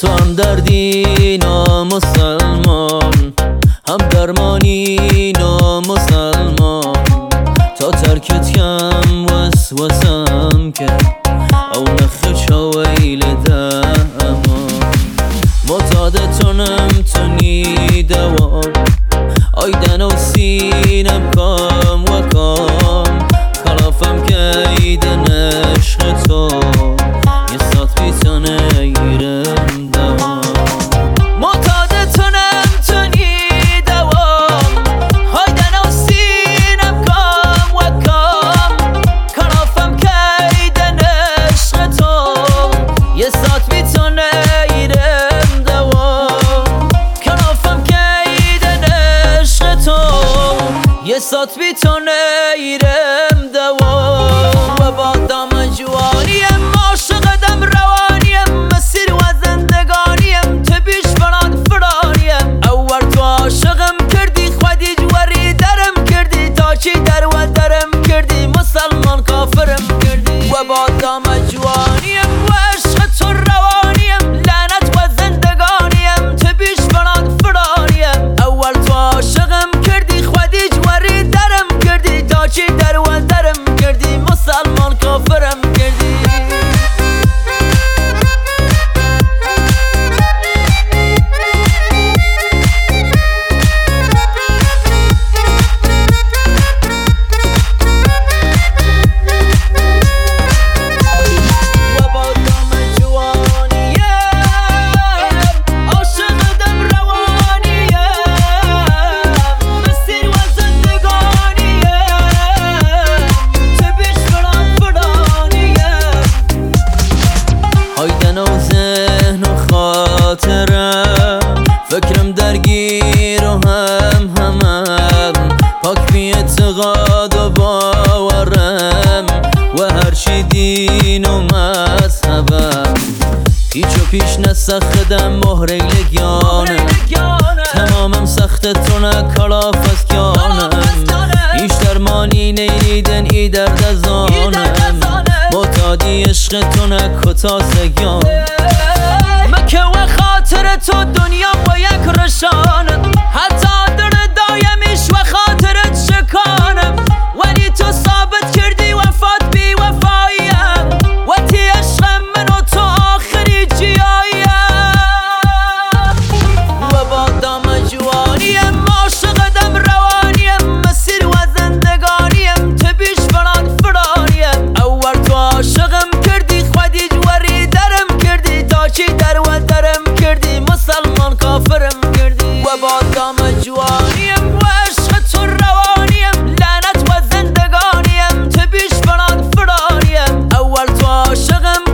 تو هم دردی نامسلمان، هم درمانی نامسلمان. تا ترکت کم وسوسم کرد او نخش ویل دامان. معتادتونم تونی دوام آیدن و سینم کام و کام. خلافم که ایدن عشق تو یه سات بیتانه ایرم دوام. معتادتونم تونی دوام آیدن و سینم کام و کام. خلافم که ایدن عشق تو یه سات بیتانه ایرم دوام. خلافم که ایدن عشق تو یه سات بیتانه ایرم دوام. و با دام جوانیم عاشقدم روانیم، مسیر و زندگانیم تبیش فراد فرانیم. اول تو عاشقم کردی خودی جوری درم کردی، تا چی در و درم کردی مسلمان کافرم کردی. و با دام جوانیم و عشق تو روانیم، لعنت و زندگانیم تبیش فراد فرانیم. اول تو عاشقم کردی خودی جوری درم کردی، تا چی در و درم کردی مسلمان کافرم کردی. فکرم درگیر و همم پاک بی اعتقاد و باورم، و هرچی دین و مذهبم. هیچو پیش نسخدم مهره لگیانم، تمامم سخت تونه کلاف از کیانم. هیچ درمانی نیدن ای درد از آنم، معتادی عشق تونه کتاسگیان. مکه و خاطر تو دنیا با یک رشانم، حتی در دایمیش و خاطرت شکانم. ولی تو ثابت کردی وفات بی وفاییم، و تی عشق من و تو آخری جیاییم. و با دام جوانیم عاشقدم روانیم، مسیر و زندگانیم تبیش فراد فرانیم. اول تو عاشقم کردی خودی جوری درم کردی، تا چی در و درم کردی مسلمان کافرم کردی. و با دام جوانیم و عشق تو روانیم، لعنت و زندگانیم تبیش فراد فرانیم. اول تو عاشقم